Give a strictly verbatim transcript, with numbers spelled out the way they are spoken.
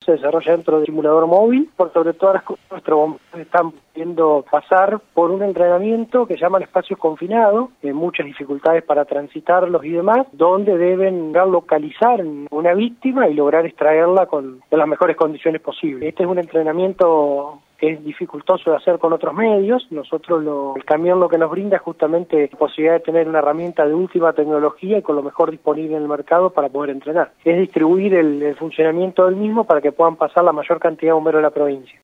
se desarrolla dentro del simulador móvil. Por sobre todas las cosas, nuestros bomberos están pudiendo pasar por un entrenamiento que llaman espacios confinados, en muchas dificultades para transitarlos y demás, donde deben localizar una víctima y lograr extraerla con, con las mejores condiciones posibles. Este es un entrenamiento que es dificultoso de hacer con otros medios. Nosotros, lo, el camión lo que nos brinda es justamente la posibilidad de tener una herramienta de última tecnología y con lo mejor disponible en el mercado para poder entrenar. Es distribuir el, el funcionamiento del mismo para que puedan pasar la mayor cantidad de bomberos de la provincia.